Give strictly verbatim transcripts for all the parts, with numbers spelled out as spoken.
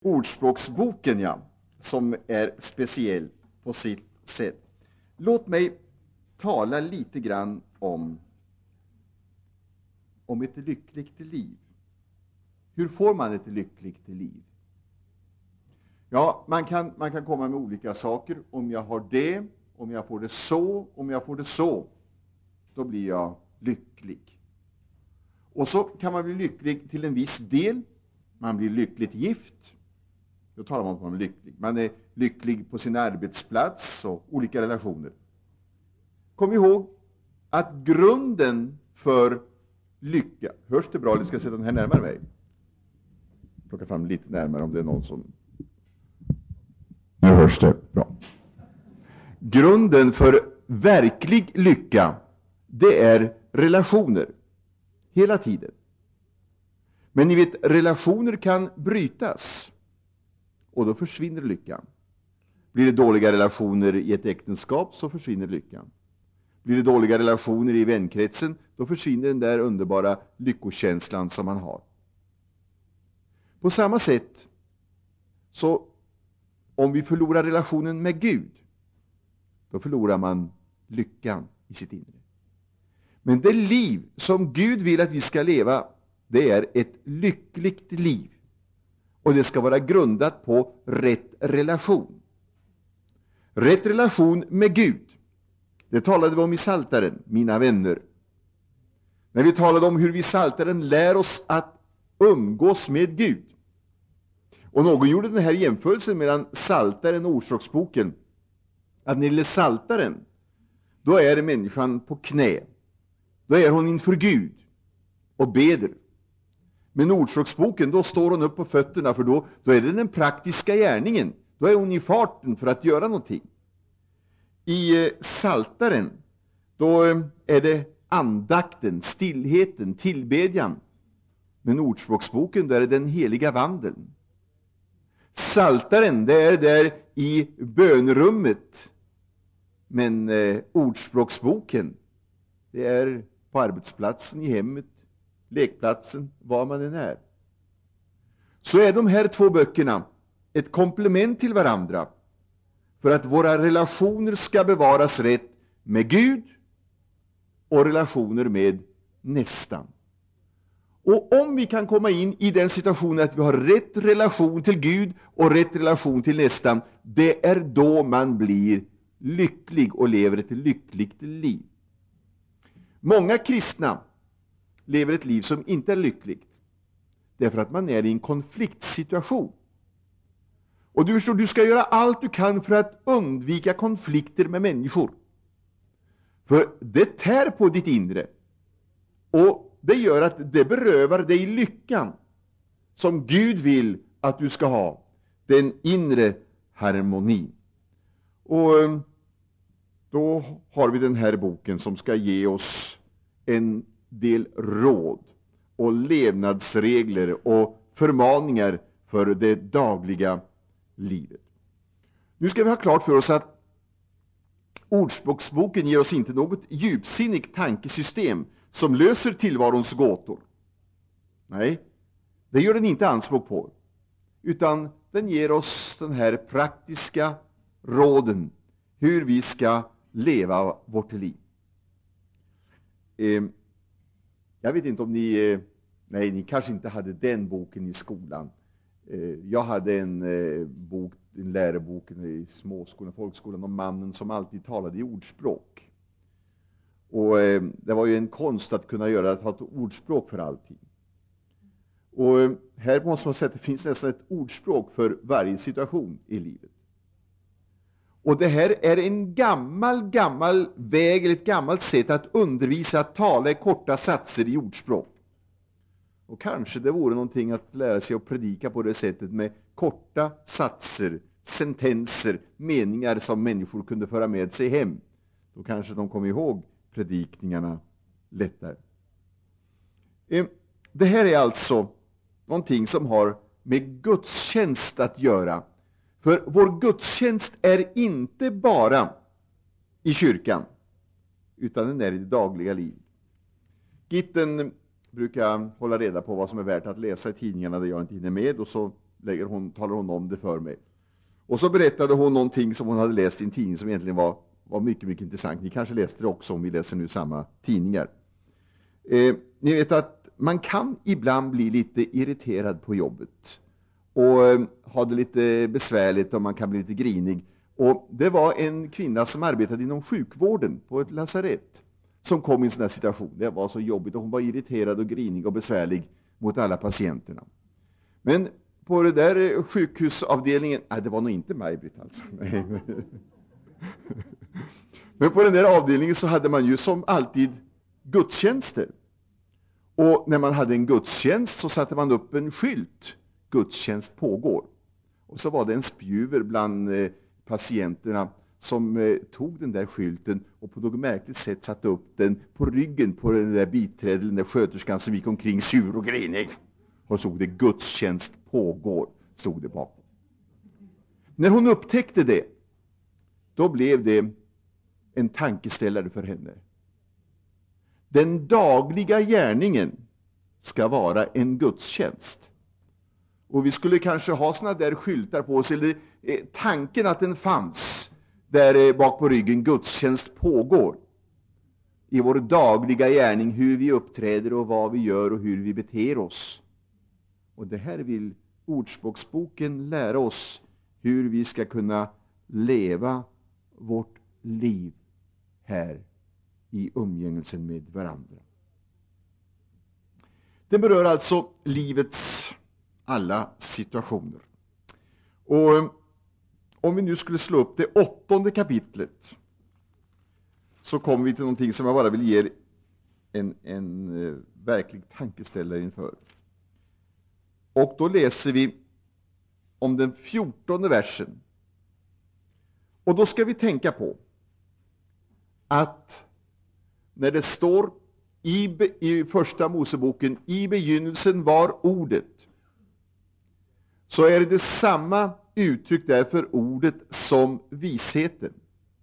Ordspråksboken, ja, som är speciell på sitt sätt. Låt mig tala lite grann om, om ett lyckligt liv. Hur får man ett lyckligt liv? Ja, man kan, man kan komma med olika saker. Om jag har det, om jag får det så, om jag får det så, då blir jag lycklig. Och så kan man bli lycklig till en viss del. Man blir lyckligt gift. Då talar man om att man är lycklig. Man är lycklig på sin arbetsplats och olika relationer. Kom ihåg att grunden för lycka... Hörs det bra eller ska jag sätta den här närmare mig? Plocka fram lite närmare om det är någon som... Nu hörs det bra. Grunden för verklig lycka, det är relationer. Hela tiden. Men ni vet, relationer kan brytas. Och då försvinner lyckan. Blir det dåliga relationer i ett äktenskap så försvinner lyckan. Blir det dåliga relationer i vänkretsen, då försvinner den där underbara lyckokänslan som man har. På samma sätt, så om vi förlorar relationen med Gud, då förlorar man lyckan i sitt inre. Men det liv som Gud vill att vi ska leva, det är ett lyckligt liv. Och det ska vara grundat på rätt relation. Rätt relation med Gud. Det talade vi om i Psaltaren, mina vänner. När vi talade om hur vi i Psaltaren lär oss att umgås med Gud. Och någon gjorde den här jämförelsen mellan Psaltaren och Ordspråksboken. Att när det gäller Psaltaren, då är människan på knä. Då är hon inför Gud och beder. Men Ordspråksboken, då står hon upp på fötterna, för då, då är det den praktiska gärningen. Då är hon i farten för att göra någonting. I eh, Psaltaren, då eh, är det andakten, stillheten, tillbedjan. Men Ordspråksboken, där är den heliga vandeln. Psaltaren, det är där i bönrummet. Men eh, Ordspråksboken, det är på arbetsplatsen, i hemmet, lekplatsen, var man än är. Så är de här två böckerna ett komplement till varandra för att våra relationer ska bevaras rätt med Gud och relationer med nästan. Och om vi kan komma in i den situationen att vi har rätt relation till Gud och rätt relation till nästan, det är då man blir lycklig och lever ett lyckligt liv. Många kristna lever ett liv som inte är lyckligt. Därför att man är i en konfliktsituation. Och du förstår, du ska göra allt du kan för att undvika konflikter med människor. För det tär på ditt inre. Och det gör att det berövar dig lyckan som Gud vill att du ska ha. Den inre harmonin. Och då har vi den här boken som ska ge oss en del råd och levnadsregler och förmaningar för det dagliga livet. Nu ska vi ha klart för oss att Ordspråksboken ger oss inte något djupsinnigt tankesystem som löser tillvarons gåtor. Nej, det gör den inte anspråk på. Utan den ger oss den här praktiska råden hur vi ska leva vårt liv. Eh, jag vet inte om ni... Eh, nej, ni kanske inte hade den boken i skolan. Eh, jag hade en eh, bok, en lärobok i småskolan, folkskolan, om mannen som alltid talade i ordspråk. Och eh, det var ju en konst att kunna göra, att ha ett ordspråk för allting. Och eh, här måste man säga att det finns nästan ett ordspråk för varje situation i livet. Och det här är en gammal, gammal väg, eller ett gammalt sätt att undervisa, att tala i korta satser i ordspråk. Och kanske det vore någonting att lära sig att predika på det sättet, med korta satser, sentenser, meningar som människor kunde föra med sig hem. Då kanske de kom ihåg predikningarna lättare. Det här är alltså någonting som har med gudstjänst att göra. För vår gudstjänst är inte bara i kyrkan, utan den är i det dagliga livet. Gitten brukar hålla reda på vad som är värt att läsa i tidningarna där jag inte hinner med, och så lägger hon, talar hon om det för mig. Och så berättade hon någonting som hon hade läst i en tidning som egentligen var, var mycket, mycket intressant. Ni kanske läste det också om vi läser nu samma tidningar. Eh, ni vet att man kan ibland bli lite irriterad på jobbet. Och eh, ha det lite besvärligt och man kan bli lite grinig. Och det var en kvinna som arbetade inom sjukvården på ett lasarett som kom i en sån här situation. Det var så jobbigt och hon var irriterad och grinig och besvärlig mot alla patienterna. Men på det där sjukhusavdelningen, nej det var nog inte Maj-Britt alltså. Men på den där avdelningen så hade man ju som alltid gudstjänster. Och när man hade en gudstjänst så satte man upp en skylt. Gudstjänst pågår. Och så var det en spjuver bland eh, patienterna som eh, tog den där skylten och på något märkligt sätt satte upp den på ryggen på den där biträden, den där sköterskan som gick omkring sur och grinig. Och så stod det gudstjänst pågår, stod det bakom. När hon upptäckte det, då blev det en tankeställare för henne. Den dagliga gärningen ska vara en gudstjänst. Och vi skulle kanske ha såna där skyltar på oss, eller eh, tanken att den fanns där eh, bak på ryggen, gudstjänst pågår. I vår dagliga gärning, hur vi uppträder och vad vi gör och hur vi beter oss. Och det här vill Ordspråksboken lära oss, hur vi ska kunna leva vårt liv här i umgängelsen med varandra. Det berör alltså livets alla situationer. Och om vi nu skulle slå upp det åttonde kapitlet så kommer vi till någonting som jag bara vill ge en, en uh, verklig tankeställare inför. Och då läser vi om den fjortonde versen. Och då ska vi tänka på att när det står i, be, i första Moseboken, i begynnelsen var ordet, så är det samma uttryck där för ordet som visheten.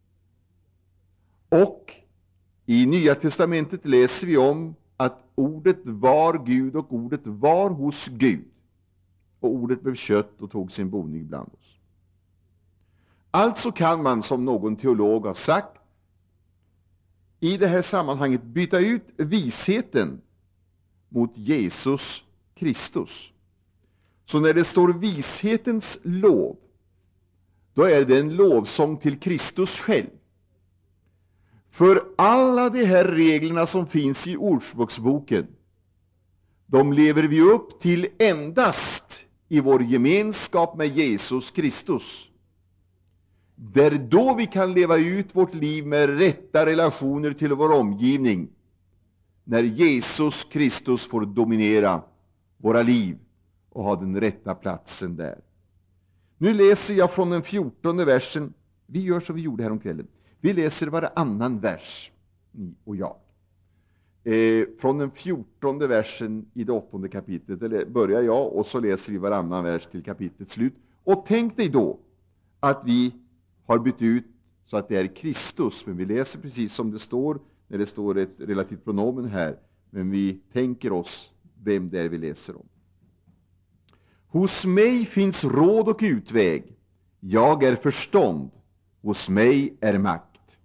Och i Nya testamentet läser vi om att ordet var Gud och ordet var hos Gud. Och ordet blev kött och tog sin boning bland oss. Alltså kan man, som någon teolog har sagt, i det här sammanhanget byta ut visheten mot Jesus Kristus. Så när det står vishetens lov, då är det en lovsång till Kristus själv. För alla de här reglerna som finns i Ordspråksboken, de lever vi upp till endast i vår gemenskap med Jesus Kristus. Där då vi kan leva ut vårt liv med rätta relationer till vår omgivning, när Jesus Kristus får dominera våra liv och ha den rätta platsen där. Nu läser jag från den fjortonde versen. Vi gör som vi gjorde här om kvällen. Vi läser varannan vers, ni och jag. Eh, från den fjortonde versen i det åttonde kapitlet eller börjar jag och så läser vi varannan vers till kapitlets slut. Och tänk dig då att vi har bytt ut så att det är Kristus, men vi läser precis som det står när det står ett relativt pronomen här, men vi tänker oss vem det är vi läser om. Hos mig finns råd och utväg, jag är förstånd, hos mig är makt.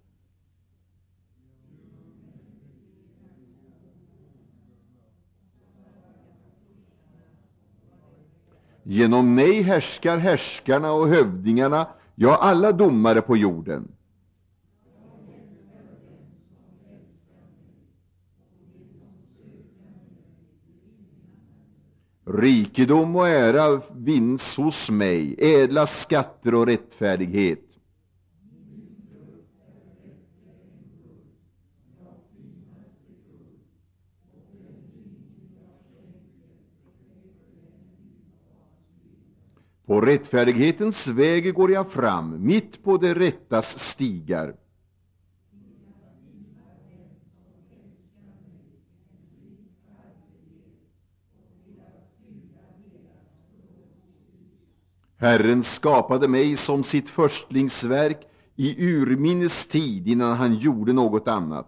Genom mig härskar härskarna och hövdingarna, ja, alla domare på jorden. Rikedom och ära vinns hos mig, ädla skatter och rättfärdighet. På rättfärdighetens väg går jag fram, mitt på det rättas stigar. Herren skapade mig som sitt förstlingsverk i urminnes tid innan han gjorde något annat.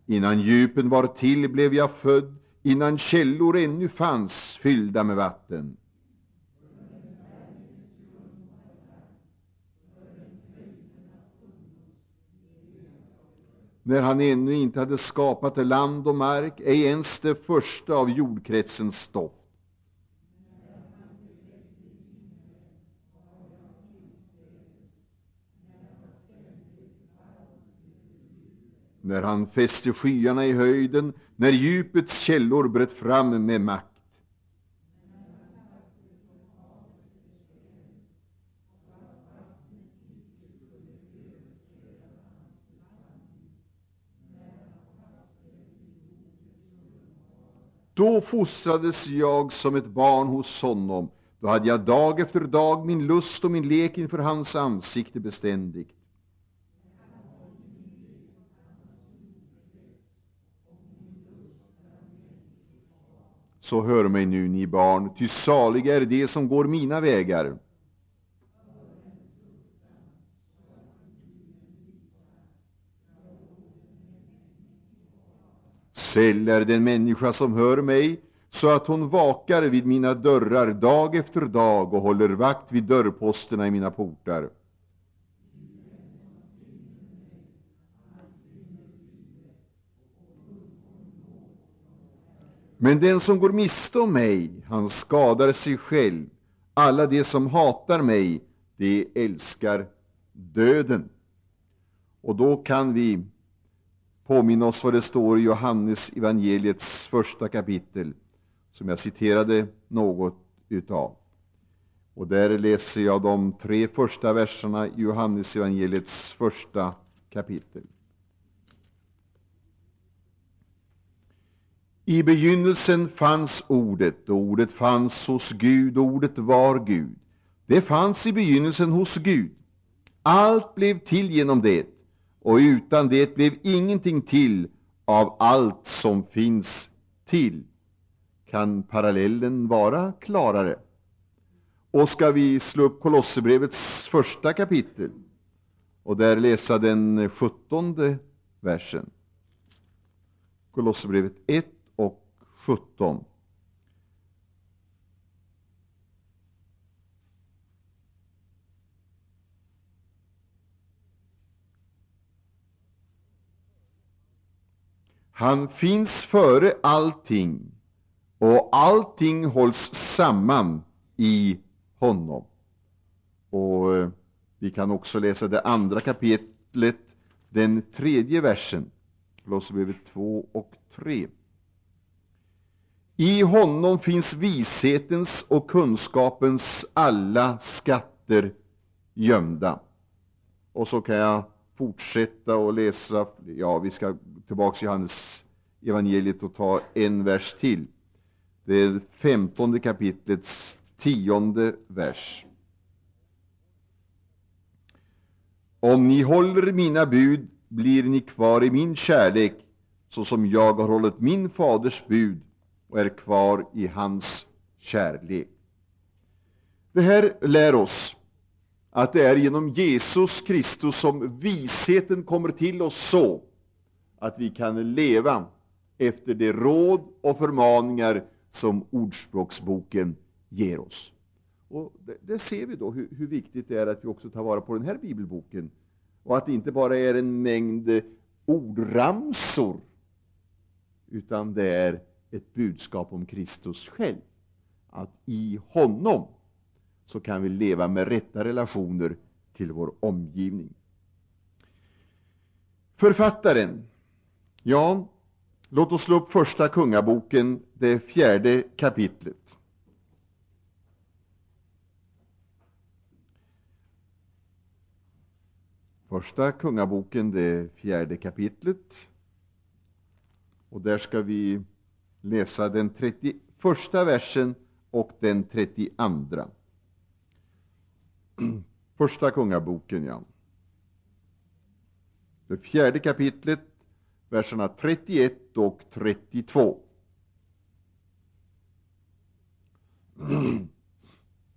Innan djupen var till blev jag född, innan källor ännu fanns fyllda med vatten. När han ännu inte hade skapat land och mark, ej ens det första av jordkretsens stoft. När han fäste skyarna i höjden, när djupets källor bröt fram med makt. Då fostrades jag som ett barn hos honom. Då hade jag dag efter dag min lust och min lek inför hans ansikte beständigt. Så hör mig nu, ni barn, ty saliga är de som går mina vägar. Säll är den människa som hör mig, så att hon vakar vid mina dörrar dag efter dag och håller vakt vid dörrposterna i mina portar. Men den som går miste om mig, han skadar sig själv. Alla de som hatar mig, de älskar döden. Och då kan vi påminna oss vad det står i Johannes evangeliets första kapitel, som jag citerade något utav. Och där läser jag de tre första verserna i Johannes evangeliets första kapitel. I begynnelsen fanns ordet, och ordet fanns hos Gud, och ordet var Gud. Det fanns i begynnelsen hos Gud. Allt blev till genom det, och utan det blev ingenting till av allt som finns till. Kan parallellen vara klarare? Och ska vi slå upp Kolosserbrevets första kapitel och där läsa den sjuttonde versen. Kolosserbrevet ett och sjutton. Han finns före allting, och allting hålls samman i honom. Och eh, vi kan också läsa det andra kapitlet, den tredje versen. Kolosserbrevet två och tre. I honom finns vishetens och kunskapens alla skatter gömda. Och så kan jag fortsätta och läsa, ja, vi ska tillbaka till Johannes evangeliet och ta en vers till. Det är femtonde kapitlets tionde vers. Om ni håller mina bud blir ni kvar i min kärlek, så som jag har hållit min faders bud och är kvar i hans kärlek. Det här lär oss att det är genom Jesus Kristus som visheten kommer till oss, så att vi kan leva efter de råd och förmaningar som Ordspråksboken ger oss. Och det, det ser vi då hur, hur viktigt det är att vi också tar vara på den här bibelboken, och att det inte bara är en mängd ordramsor, utan det är ett budskap om Kristus själv. Att i honom så kan vi leva med rätta relationer till vår omgivning. Författaren, ja, låt oss slå upp första kungaboken, det fjärde kapitlet. Första kungaboken, det fjärde kapitlet. Och där ska vi läsa den trettioförsta versen och den trettioandra. Första kungaboken, ja. Det fjärde kapitlet, verserna trettioett och trettiotvå.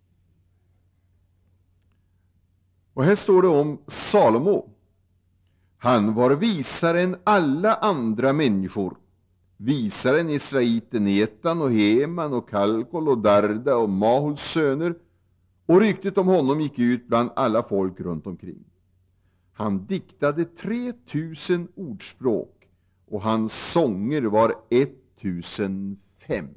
Och här står det om Salomo. Han var visare än alla andra människor. Visare än israeliten Etan och Heman och Kalkol och Darda och Mahuls söner. Och ryktet om honom gick ut bland alla folk runt omkring. Han diktade tre tusen ordspråk och hans sånger var ett tusen fem.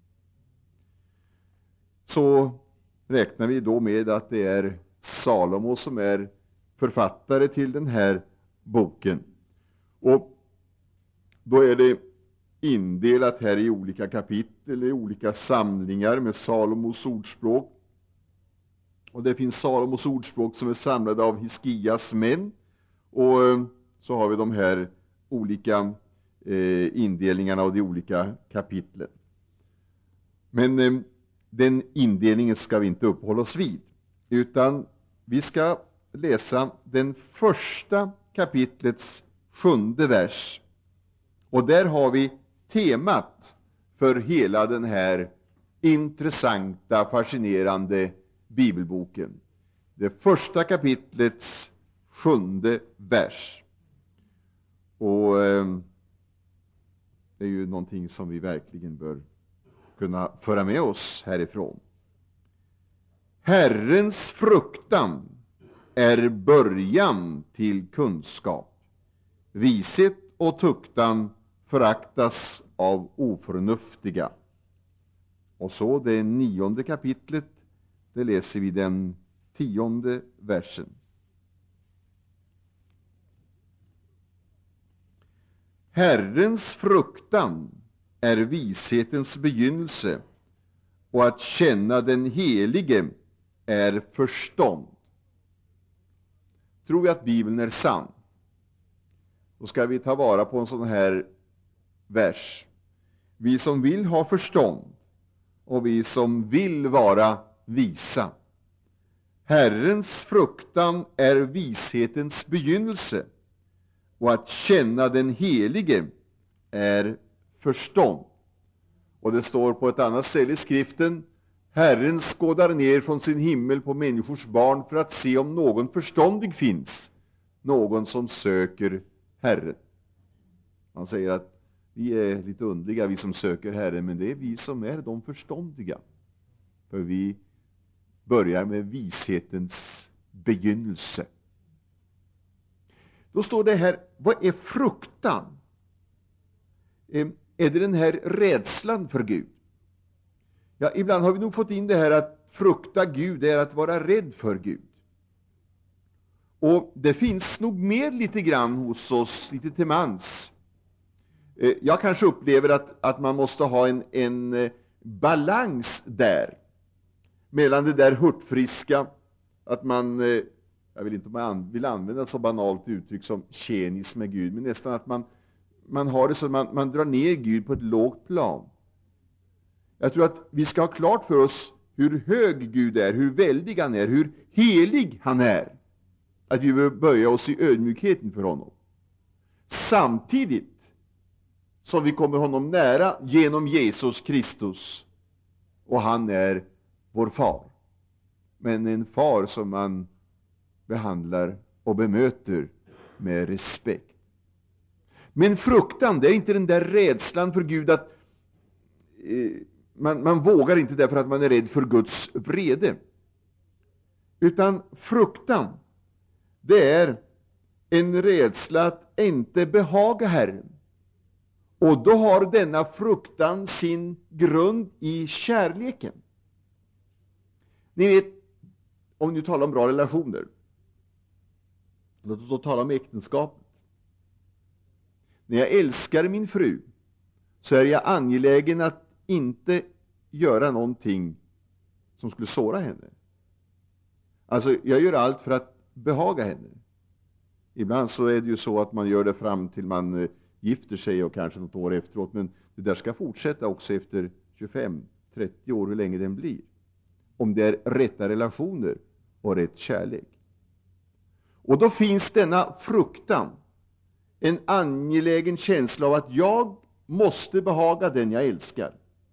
Så räknar vi då med att det är Salomo som är författare till den här boken. Och då är det indelat här i olika kapitel, i olika samlingar med Salomos ordspråk. Och det finns Salomos ordspråk som är samlade av Hiskias män. Och så har vi de här olika eh, indelningarna av de olika kapitlen. Men eh, den indelningen ska vi inte uppehålla oss vid. Utan vi ska läsa den första kapitlets sjunde vers. Och där har vi temat för hela den här intressanta, fascinerande bibelboken. Det första kapitlets sjunde vers. Och eh, det är ju någonting som vi verkligen bör kunna föra med oss härifrån. Herrens fruktan är början till kunskap. Vishet och tuktan föraktas av oförnuftiga. Och så det nionde kapitlet, det läser vi den tionde versen. Herrens fruktan är vishetens begynnelse, och att känna den helige är förstånd. Tror vi att Bibeln är sann, då ska vi ta vara på en sån här vers. Vi som vill ha förstånd och vi som vill vara visa. Herrens fruktan är vishetens begynnelse, och att känna den helige är förstånd. Och det står på ett annat ställe i skriften: Herren skådar ner från sin himmel på människors barn för att se om någon förståndig finns, någon som söker Herren. Han säger att vi är lite underliga, vi som söker Herren, men det är vi som är de förståndiga. För vi börjar med vishetens begynnelse. Då står det här, vad är fruktan? Är det den här rädslan för Gud? Ja, ibland har vi nog fått in det här att frukta Gud är att vara rädd för Gud. Och det finns nog mer lite grann hos oss, lite till mans. Jag kanske upplever att, att man måste ha en, en balans där. Mellan det där hurtfriska, att man, jag vill inte om man vill använda ett så banalt uttryck som tjenis med Gud, men nästan att man, man har det så att man, man drar ner Gud på ett lågt plan. Jag tror att vi ska ha klart för oss hur hög Gud är, hur väldig han är, hur helig han är. Att vi bör böja oss i ödmjukheten för honom. Samtidigt som vi kommer honom nära genom Jesus Kristus. Och han är vår far. Men en far som man behandlar och bemöter med respekt. Men fruktan, det är inte den där rädslan för Gud att eh, man, man vågar inte därför att man är rädd för Guds vrede. Utan fruktan, det är en rädsla att inte behaga Herren. Och då har denna fruktan sin grund i kärleken. Ni vet, om ni talar om bra relationer, låt oss då tala om äktenskapet. När jag älskar min fru så är jag angelägen att inte göra någonting som skulle såra henne. Alltså, jag gör allt för att behaga henne. Ibland så är det ju så att man gör det fram till man eh, gifter sig och kanske något år efteråt. Men det där ska fortsätta också efter tjugofem trettio år, hur länge den blir. Om det är rätta relationer och rätt kärlek. Och då finns denna fruktan. En angelägen känsla av att jag måste behaga den jag älskar.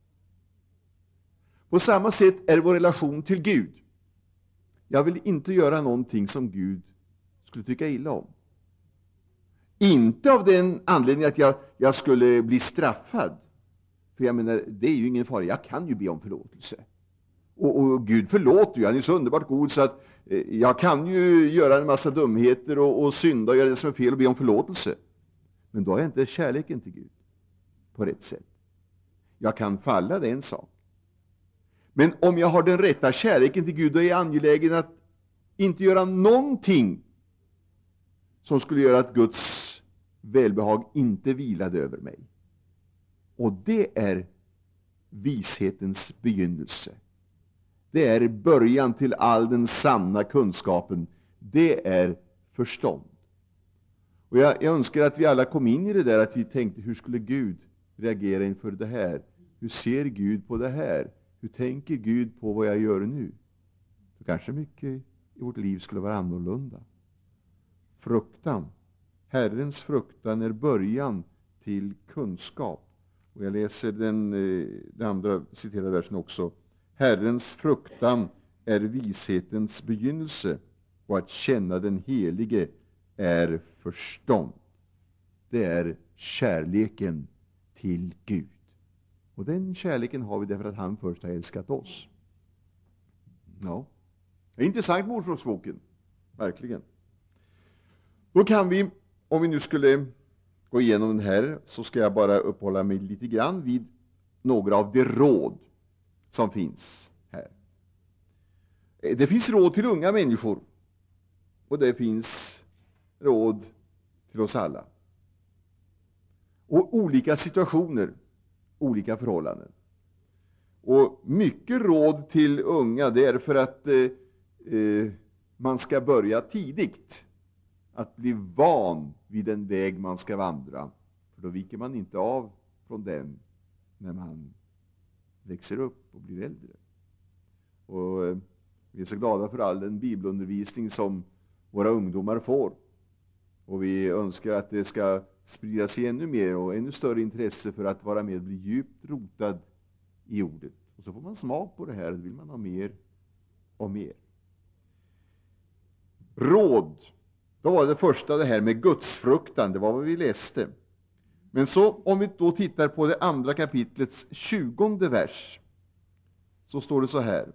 På samma sätt är vår relation till Gud. Jag vill inte göra någonting som Gud skulle tycka illa om. Inte av den anledningen att jag, jag skulle bli straffad. För jag menar, det är ju ingen fara. Jag kan ju be om förlåtelse. Och, och Gud förlåter ju. Han är så underbart god så att eh, jag kan ju göra en massa dumheter och, och synda och göra det som är fel och be om förlåtelse. Men då har jag inte kärleken till Gud på rätt sätt. Jag kan falla, det är en sak. Men om jag har den rätta kärleken till Gud, då är jag angelägen att inte göra någonting som skulle göra att Guds välbehag inte vilade över mig. Och det är vishetens begynnelse. Det är början till all den sanna kunskapen. Det är förstånd. Och jag, jag önskar att vi alla kom in i det där, att vi tänkte, hur skulle Gud reagera inför det här? Hur ser Gud på det här? Hur tänker Gud på vad jag gör nu? Så kanske mycket i vårt liv skulle vara annorlunda. Fruktan. Herrens fruktan är början till kunskap. Och jag läser den, den andra citerade versen också. Herrens fruktan är vishetens begynnelse, och att känna den helige är förstånd. Det är kärleken till Gud. Och den kärleken har vi därför att han först har älskat oss. Ja, det är intressant med Ordspråksboken. Verkligen. Då kan vi, om vi nu skulle gå igenom den här, så ska jag bara uppehålla mig lite grann vid några av de råd som finns här. Det finns råd till unga människor, och det finns råd till oss alla. Och olika situationer, olika förhållanden. Och mycket råd till unga, det är för att eh, eh, man ska börja tidigt. Att bli van vid den väg man ska vandra. För då viker man inte av från den när man växer upp och blir äldre. Och eh, vi är så glada för all den bibelundervisning som våra ungdomar får. Och vi önskar att det ska sprida sig ännu mer och ännu större intresse för att vara med och bli djupt rotad i ordet. Och så får man smak på det här, då vill man ha mer och mer. Råd. Då var det första det här med gudsfruktan, det var vad vi läste. Men så om vi då tittar på det andra kapitlets tjugonde vers, så står det så här.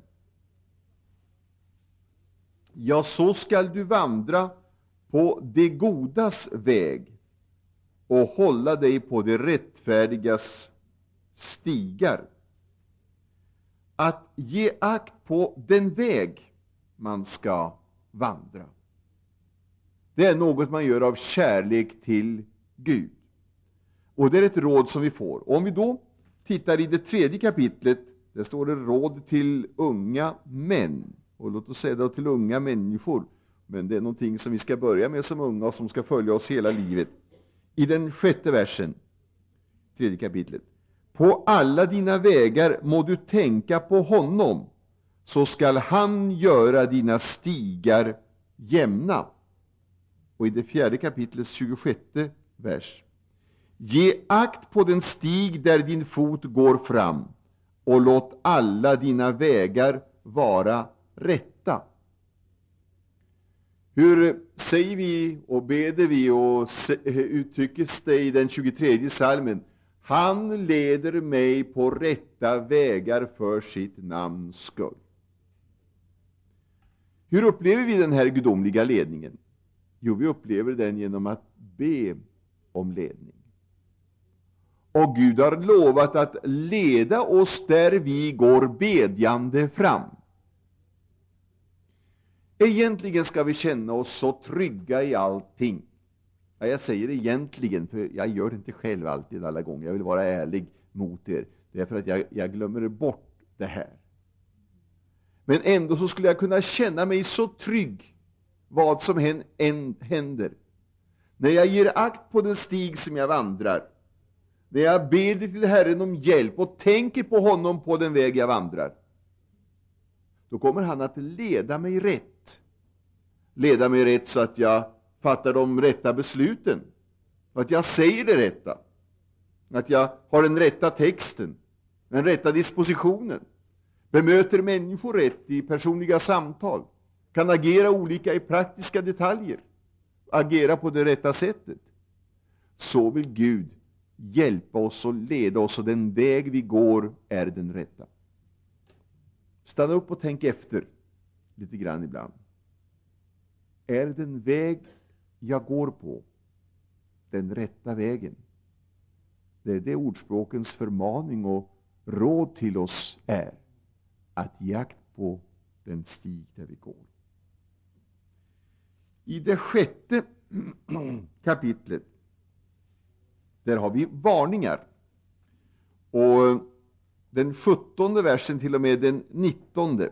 Ja, så skall du vandra på det godas väg och hålla dig på det rättfärdigas stigar. Att ge akt på den väg man ska vandra. Det är något man gör av kärlek till Gud. Och det är ett råd som vi får. Och om vi då tittar i det tredje kapitlet, där står det råd till unga män. Och låt oss säga det till unga människor. Men det är någonting som vi ska börja med som unga och som ska följa oss hela livet. I den sjätte versen, tredje kapitlet. På alla dina vägar må du tänka på honom, så skall han göra dina stigar jämna. Och i det fjärde kapitlets tjugosjätte vers. Ge akt på den stig där din fot går fram, och låt alla dina vägar vara rätta. Hur säger vi och beder vi och uttrycker det i den tjugotredje salmen? Han leder mig på rätta vägar för sitt namns skull. Hur upplever vi den här gudomliga ledningen? Jo, vi upplever den genom att be om ledning. Och Gud har lovat att leda oss där vi går bedjande fram. Egentligen ska vi känna oss så trygga i allting. Ja, jag säger egentligen, för jag gör det inte själv alltid alla gånger. Jag vill vara ärlig mot er. Det är för att jag, jag glömmer bort det här. Men ändå så skulle jag kunna känna mig så trygg vad som än, än händer. När jag ger akt på den stig som jag vandrar. När jag ber till Herren om hjälp och tänker på honom på den väg jag vandrar. Då kommer han att leda mig rätt. Leda mig rätt så att jag fattar de rätta besluten. Att jag säger det rätta. Att jag har den rätta texten. Den rätta dispositionen. Bemöter människor rätt i personliga samtal. Kan agera olika i praktiska detaljer. Agera på det rätta sättet. så vill Gud hjälpa oss och leda oss, och den väg vi går är den rätta. Stanna upp och tänk efter lite grann ibland. Är den väg jag går på den rätta vägen? Det är det ordspråkens förmaning och råd till oss är. Att ge akt på den stig där vi går. I det sjätte kapitlet, där har vi varningar. Och den sjuttonde versen till och med den nittonde.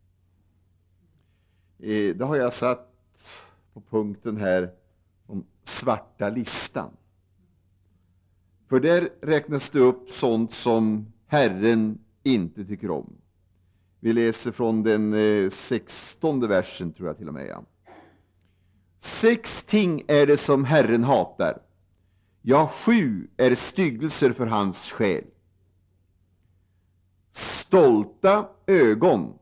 Eh, det har jag satt på punkten här om svarta listan. För där räknas det upp sånt som Herren inte tycker om. Vi läser från den eh, sextonde versen, tror jag till och med. Ja. Sex ting är det som Herren hatar. Ja, sju är styggelser för hans själ. Stolta ögon,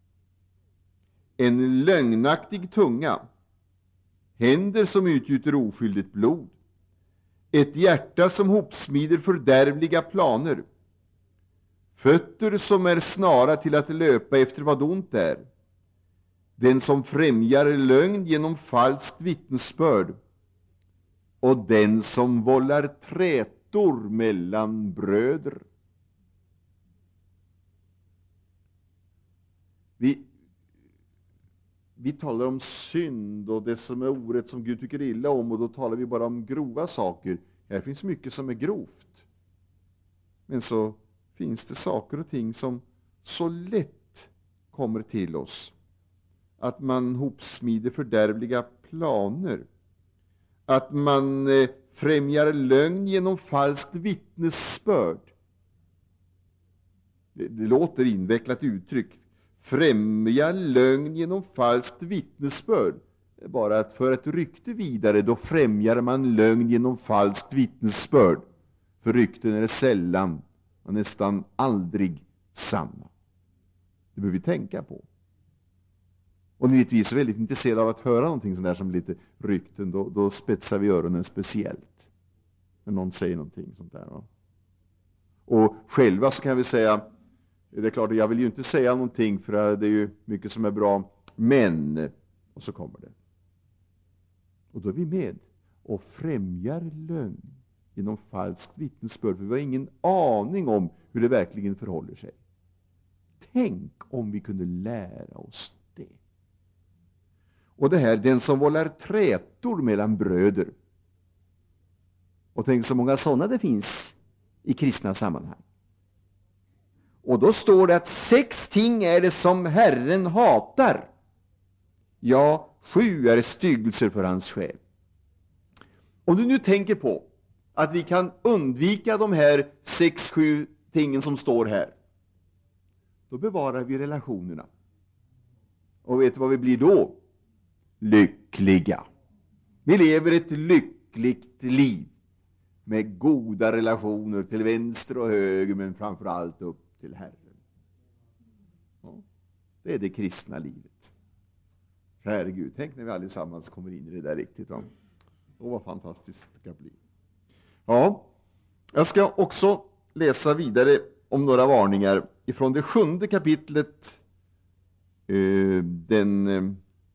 en lögnaktig tunga, händer som utgjuter oskyldigt blod, ett hjärta som hopsmider fördärvliga planer, fötter som är snara till att löpa efter vad ont är, den som främjar lögn genom falskt vittnesbörd, och den som vållar trätor mellan bröder. Vi, vi talar om synd och det som är orätt som Gud tycker illa om, och då talar vi bara om grova saker. Här finns mycket som är grovt. Men så finns det saker och ting som så lätt kommer till oss. Att man hopsmider fördärvliga planer. Att man eh, främjar lögn genom falskt vittnesbörd. Det, det låter invecklat uttryck. Främja lögn genom falskt vittnesbörd. Det är bara att för ett rykte vidare, då främjar man lögn genom falskt vittnesbörd. För rykten är det sällan och nästan aldrig sanna. Det behöver vi tänka på. Och ni vet, vi är så väldigt intresserade av att höra någonting sånt där som lite rykten. Då, då spetsar vi öronen speciellt. När någon säger någonting sånt där. Va? Och själva så kan vi säga, det är klart att jag vill ju inte säga någonting för det är ju mycket som är bra. Men, och så kommer det. Och då är vi med och främjar lögn genom falskt vittnesbörd. För vi har ingen aning om hur det verkligen förhåller sig. Tänk om vi kunde lära oss det. Och det här, den som vållar trätor mellan bröder. Och tänk så många sådana det finns i kristna sammanhang. Och då står det att sex ting är det som Herren hatar. Ja, sju är styggelser för hans själ. Om du nu tänker på att vi kan undvika de här sex, sju tingen som står här, då bevarar vi relationerna. Och vet du vad vi blir då? Lyckliga. Vi lever ett lyckligt liv med goda relationer till vänster och höger, men framförallt upp till Herren. Ja, det är det kristna livet. Kära Gud, tänk när vi allesammans kommer in i det där riktigt. Åh, vad fantastiskt det kan bli. Ja, jag ska också läsa vidare om några varningar ifrån det sjunde kapitlet. Eh, den... Eh,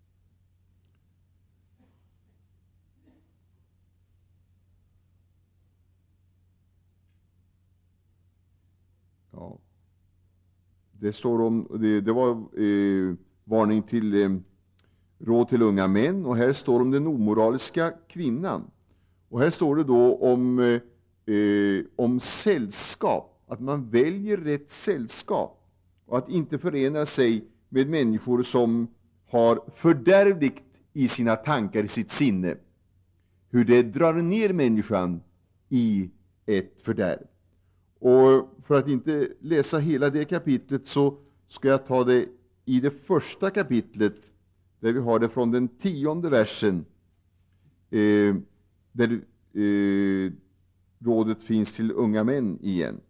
ja, det står om, det, det var eh, varning till eh, råd till unga män, och här står om den omoraliska kvinnan. Och här står det då om, eh, om sällskap, att man väljer rätt sällskap och att inte förena sig med människor som har fördärvligt i sina tankar, i sitt sinne. Hur det drar ner människan i ett fördärv. Och för att inte läsa hela det kapitlet så ska jag ta det i det första kapitlet, där vi har det från den tionde versen, eh, där eh, rådet finns till unga män igen.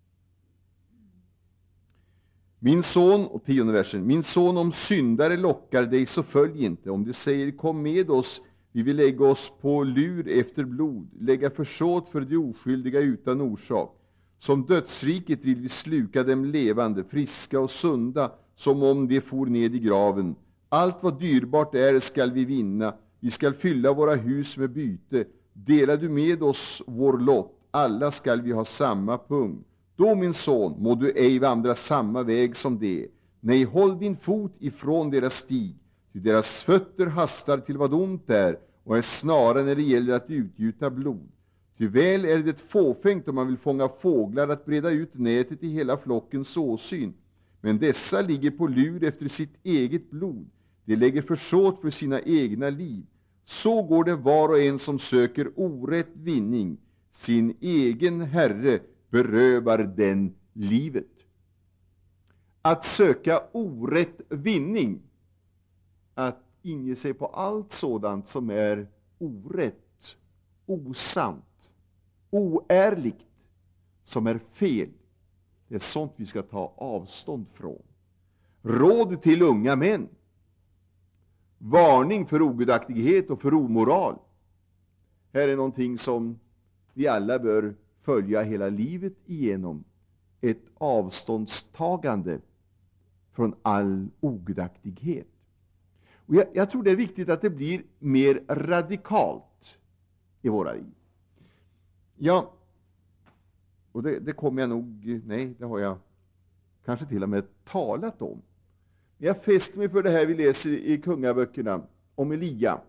Min son, och tionde versen, min son, om syndare lockar dig så följ inte. Om du säger kom med oss, Vi vill lägga oss på lur efter blod, lägga försåt för de oskyldiga utan orsak. Som dödsriket vill vi sluka dem levande, friska och sunda, som om de for ned i graven. Allt vad dyrbart är skall vi vinna, vi skall fylla våra hus med byte. Dela du med oss vår lott, alla skall vi ha samma punkt. Då, min son, må du ej vandra samma väg som det. Nej, håll din fot ifrån deras stig, ty deras fötter hastar till vad ont är och är snara när det gäller att utgjuta blod. Ty väl är det fåfängt om man vill fånga fåglar att breda ut nätet i hela flockens åsyn. Men dessa ligger på lur efter sitt eget blod. De lägger försåt för sina egna liv. Så går det var och en som söker orätt vinning. Sin egen herre berövar den livet. Att söka orätt vinning, att inge sig på allt sådant som är orätt, osant, oärligt, som är fel, det är sånt vi ska ta avstånd från. Råd till unga män. Varning för ogudaktighet och för omoral. Här är någonting som vi alla bör följa hela livet igenom. Ett avståndstagande från all ogudaktighet. Och jag, jag tror det är viktigt att det blir mer radikalt i våra liv. Ja, och det, det kommer jag nog, nej, det har jag kanske till och med talat om. Jag fäster mig för det här vi läser i kungaböckerna om Elia.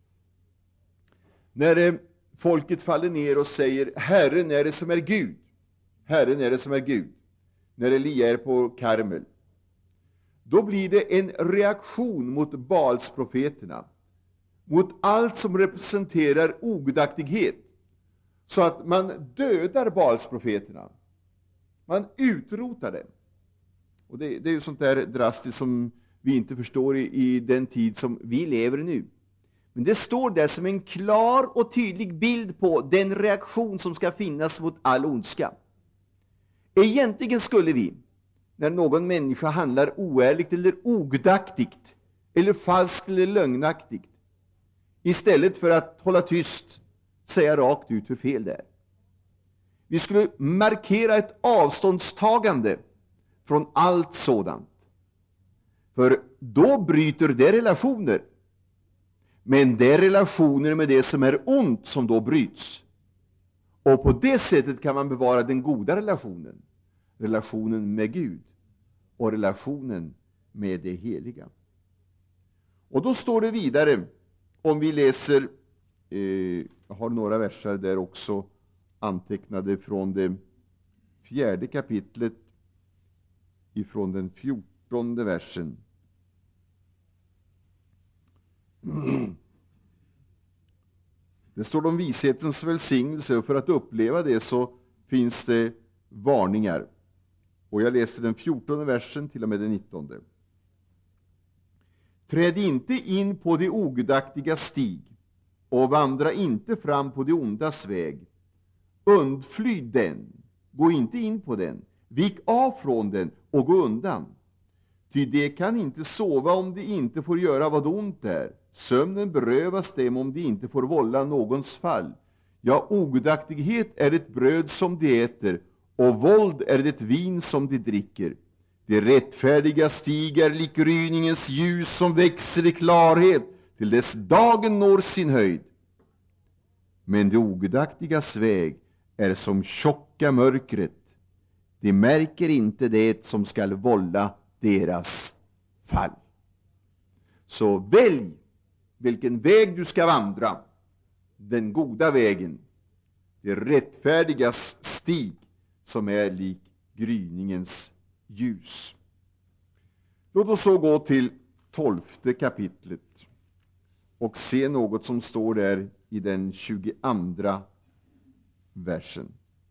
När folket faller ner och säger, Herren är det som är Gud. Herren är det som är Gud. När Elia är på Karmel. Då blir det en reaktion mot Baalsprofeterna. Mot allt som representerar ogudaktighet. Så att man dödar Baalsprofeterna. Man utrotar dem. Och det, det är ju sånt där drastiskt som vi inte förstår i, i den tid som vi lever nu. Men det står där som en klar och tydlig bild på den reaktion som ska finnas mot all ondska. Egentligen skulle vi, när någon människa handlar oärligt eller ogudaktigt, eller falskt eller lögnaktigt, istället för att hålla tyst, säga rakt ut hur fel det är. Vi skulle markera ett avståndstagande från allt sådant. För då bryter det relationer. Men det är relationer med det som är ont som då bryts. Och på det sättet kan man bevara den goda relationen. Relationen med Gud. Och relationen med det heliga. Och då står det vidare, om vi läser, eh, jag har några verser där också antecknade från det fjärde kapitlet, ifrån den fjortonde versen. Det står om vishetens välsignelse, och för att uppleva det så finns det varningar. Och jag läser den fjortonde versen till och med den nittonde. Träd inte in på det ogudaktiga stig och vandra inte fram på det ondas väg. Undfly den, gå inte in på den. Vik av från den och gå undan. Ty det kan inte sova om de inte får göra vad ont är. Sömnen berövas dem om de inte får vålla någons fall. Ja, ogudaktighet är ett bröd som de äter, och våld är det vin som de dricker. Det rättfärdiga stiger lik gryningens ljus som växer i klarhet till dess dagen når sin höjd. Men det ogudaktigas väg är som tjocka mörkret. De märker inte det som skall vålla deras fall. Så välj vilken väg du ska vandra. Den goda vägen. Det rättfärdigas stig som är lik gryningens ljus. Låt oss så gå till tolfte kapitlet och se något som står där i den tjugoandra versen.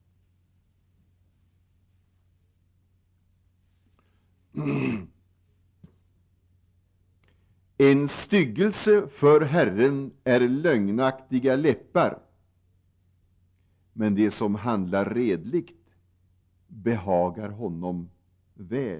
En styggelse för Herren är lögnaktiga läppar, men det som handlar redligt behagar honom väl.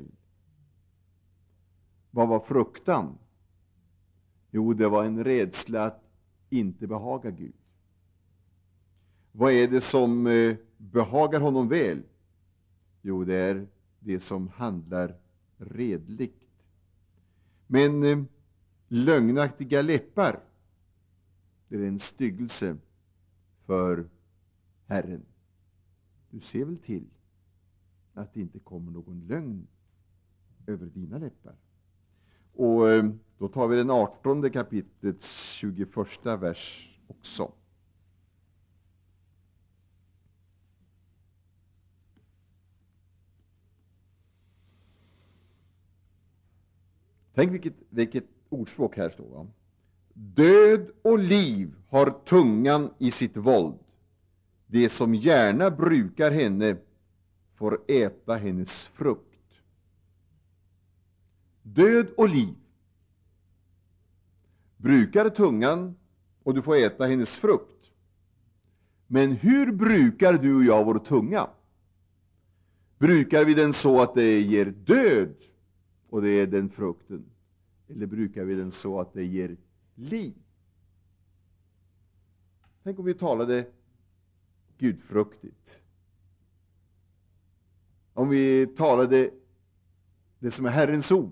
Vad var fruktan? Jo, det var en rädsla att inte behagar Gud? Vad är det som eh, behagar honom väl? Jo, det är det som handlar redligt. Men eh, lögnaktiga läppar, det är en styggelse för Herren. Du ser väl till att det inte kommer någon lögn över dina läppar. Och eh, då tar vi den artonde kapitlets tjugoförsta vers också. Tänk vilket, vilket ordspråk här står. Va? Död och liv har tungan i sitt våld. Det som gärna brukar henne får äta hennes frukt. Död och liv brukar tungan och du får äta hennes frukt. Men hur brukar du och jag vår tunga? Brukar vi den så att det ger död och det är den frukten? Eller brukar vi den så att det ger liv? Tänk om vi talade gudfruktigt. Om vi talade det som är Herrens ord.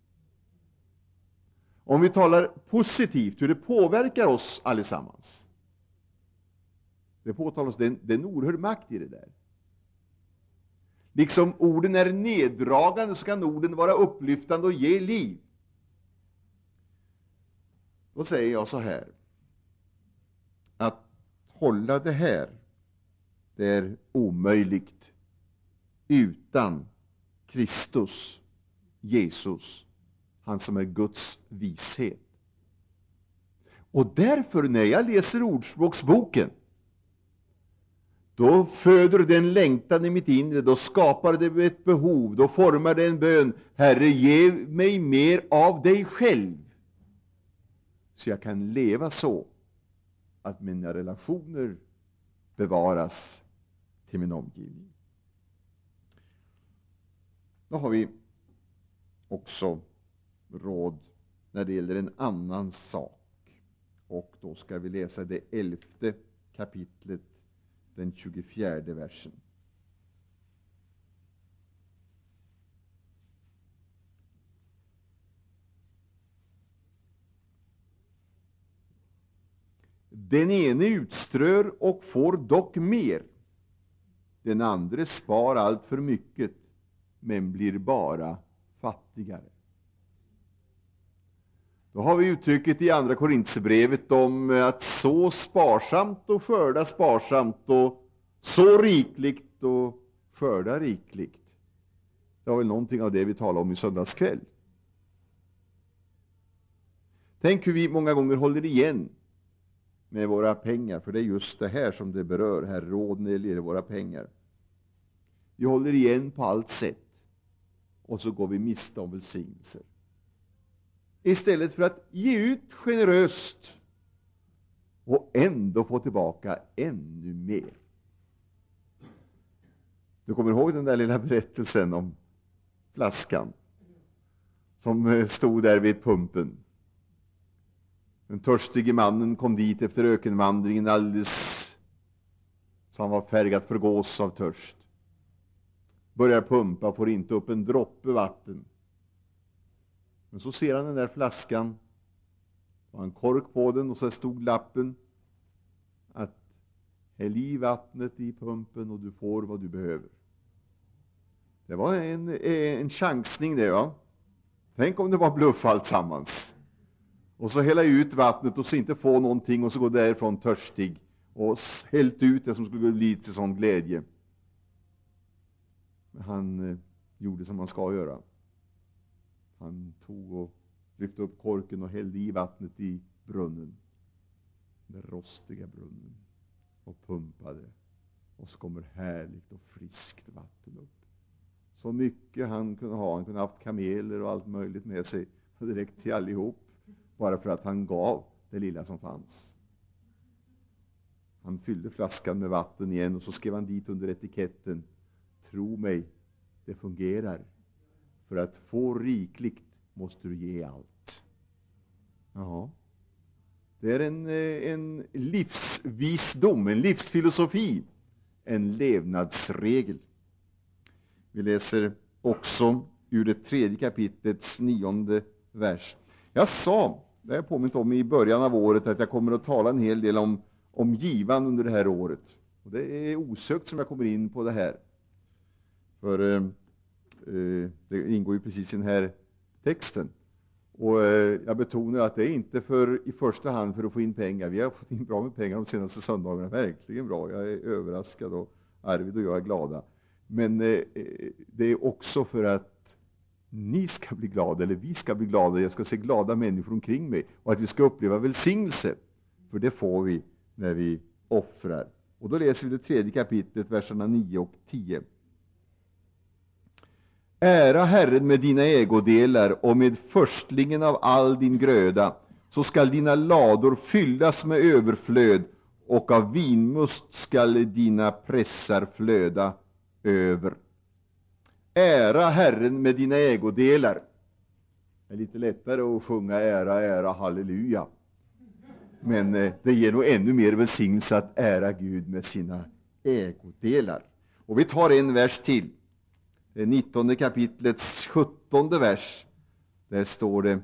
Om vi talar positivt, hur det påverkar oss allesammans. Det påtalar oss, det är en, det är en oerhörd makt i det där. Liksom orden är neddragande så kan orden vara upplyftande och ge liv. Då säger jag så här. Att hålla det här, det är omöjligt utan Kristus, Jesus, han som är Guds vishet. Och därför när jag läser Ordspråksboken, då föder det en längtan i mitt inre, då skapar det ett behov, då formar det en bön. Herre, ge mig mer av dig själv, så jag kan leva så att mina relationer bevaras till min omgivning. Då har vi också råd när det gäller en annan sak. Och då ska vi läsa det elfte kapitlet, den tjugofjärde versen. Den ene utströr och får dock mer. Den andra spar allt för mycket, men blir bara fattigare. Då har vi uttrycket i andra Korinthierbrevet om att så sparsamt och skörda sparsamt och så rikligt och skörda rikligt. Det var väl någonting av det vi talade om i söndagskväll. Tänk hur vi många gånger håller igen med våra pengar, för det är just det här som det berör, här råd när det gäller våra pengar. Vi håller igen på allt sätt och så går vi miste om välsignelser. Istället för att ge ut generöst och ändå få tillbaka ännu mer. Du kommer ihåg den där lilla berättelsen om flaskan som stod där vid pumpen. Den törstige mannen kom dit efter ökenvandringen alldeles så han var färgad för gås av törst. Börjar pumpa, får inte upp en droppe vatten. Men så ser han den där flaskan, och en kork på den, och så stod lappen att häll i vattnet i pumpen och du får vad du behöver. Det var en, en chansning det, va? Tänk om det var bluff alltsammans. Och så hälla ut vattnet och så inte få någonting och så gå därifrån törstig och hällt ut det som skulle bli till sån glädje. Men han eh, gjorde som man ska göra. Han tog och lyfte upp korken och hällde i vattnet i brunnen. Den rostiga brunnen. Och pumpade. Och så kommer härligt och friskt vatten upp. Så mycket han kunde ha. Han kunde ha haft kameler och allt möjligt med sig. Direkt till allihop. Bara för att han gav det lilla som fanns. Han fyllde flaskan med vatten igen och så skrev han dit under etiketten: tro mig, det fungerar. För att få rikligt måste du ge allt. Ja. Det är en, en livsvisdom, en livsfilosofi, en levnadsregel. Vi läser också ur det tredje kapitlets nionde vers. Jag sa, det har jag påmint om i början av året, att jag kommer att tala en hel del om, om givan under det här året. Och det är osökt som jag kommer in på det här. För eh, det ingår ju precis i den här texten. Och eh, jag betonar att det är inte för i första hand för att få in pengar. Vi har fått in bra med pengar de senaste söndagarna. Verkligen bra. Jag är överraskad och Arvid och jag är glada. Men eh, det är också för att ni ska bli glada, eller vi ska bli glada. Jag ska se glada människor omkring mig. Och att vi ska uppleva välsignelse. För det får vi när vi offrar. Och då läser vi det tredje kapitlet, verserna nio och tio. Ära Herren med dina ägodelar och med förstlingen av all din gröda, så skall dina lador fyllas med överflöd, och av vinmust skall dina pressar flöda över. Ära Herren med dina ägodelar. Det är lite lättare att sjunga ära, ära, halleluja. Men eh, det ger nog ännu mer välsignelse att ära Gud med sina ägodelar. Och vi tar en vers till. Det nittonde kapitlets sjuttonde vers. Där står det: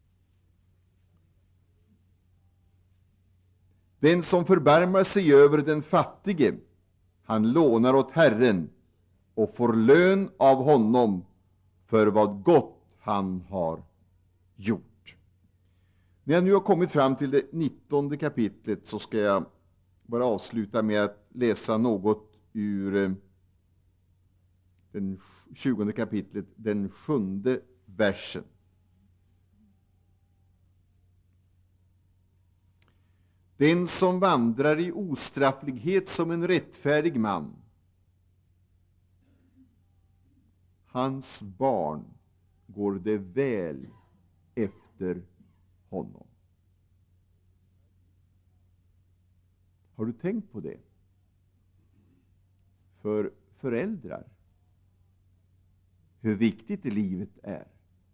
Den som förbarmar sig över den fattige, han lånar åt Herren och får lön av honom för vad gott han har gjort. När jag nu har kommit fram till det nittonde kapitlet så ska jag bara avsluta med att läsa något ur den tjugonde kapitlet, den sjunde versen. Den som vandrar i ostrafflighet som en rättfärdig man, hans barn går det väl efter honom. Har du tänkt på det? För föräldrar, hur viktigt i livet är.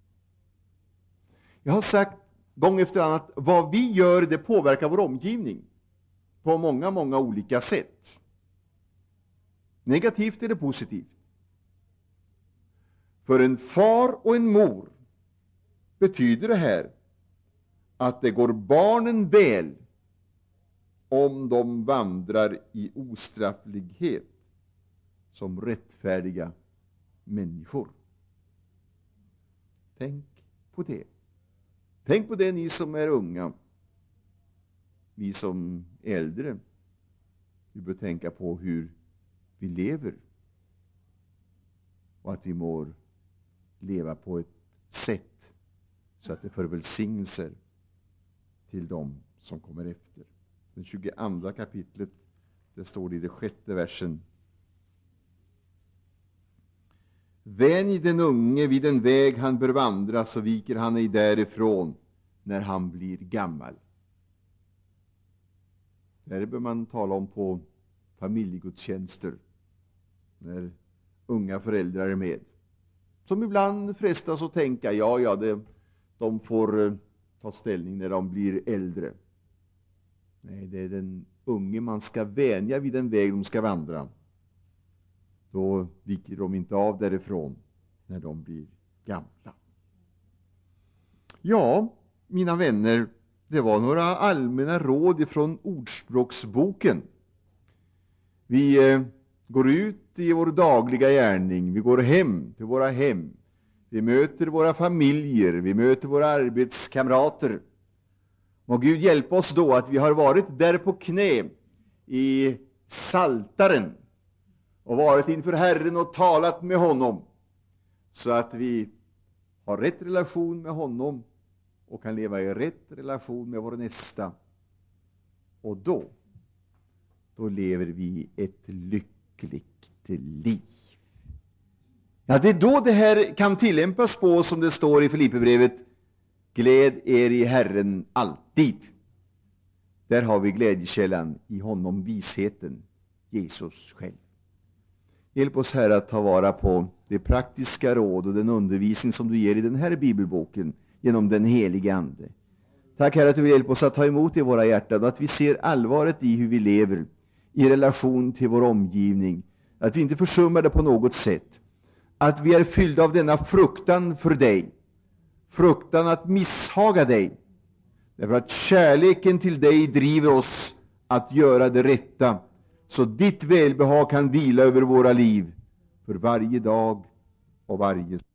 Jag har sagt gång efter annan att vad vi gör, det påverkar vår omgivning på många, många olika sätt. Negativt eller positivt. För en far och en mor betyder det här att det går barnen väl om de vandrar i ostrafflighet som rättfärdiga människor. Tänk på det. Tänk på det, ni som är unga. Vi som är äldre. Vi bör tänka på hur vi lever. Och att vi mår leva på ett sätt så att det för välsignelser till dem som kommer efter. Den tjugoandra kapitlet, det står det i det sjätte versen. Vänj den unge vid den väg han bör vandra, så viker han ej därifrån när han blir gammal. Där bör man tala om på familjegudstjänster, när unga föräldrar är med. Som ibland frestas att tänka, ja, ja, det, de får uh, ta ställning när de blir äldre. Nej, det är den unge man ska vänja vid den väg de ska vandra. Då viker de inte av därifrån när de blir gamla. Ja, mina vänner, det var några allmänna råd från Ordspråksboken. Vi eh, går ut i vår dagliga gärning. Vi går hem till våra hem. Vi möter våra familjer. Vi möter våra arbetskamrater. Må Gud hjälpa oss då att vi har varit där på knä i saltaren och varit inför Herren och talat med honom, så att vi har rätt relation med honom och kan leva i rätt relation med vår nästa. Och då, då lever vi ett lyckligt liv. Ja, det är då det här kan tillämpas på, som det står i Filipperbrevet: gläd er i Herren alltid. Där har vi glädjekällan, i honom visheten, Jesus själv. Hjälp oss, Herre, att ta vara på det praktiska råd och den undervisning som du ger i den här bibelboken genom den helige Ande. Tack Herre att du vill hjälpa oss att ta emot i våra hjärtan och att vi ser allvaret i hur vi lever i relation till vår omgivning. Att vi inte försummar det på något sätt. Att vi är fyllda av denna fruktan för dig. Fruktan att misshaga dig. Därför att kärleken till dig driver oss att göra det rätta. Så ditt välbehag kan vila över våra liv för varje dag och varje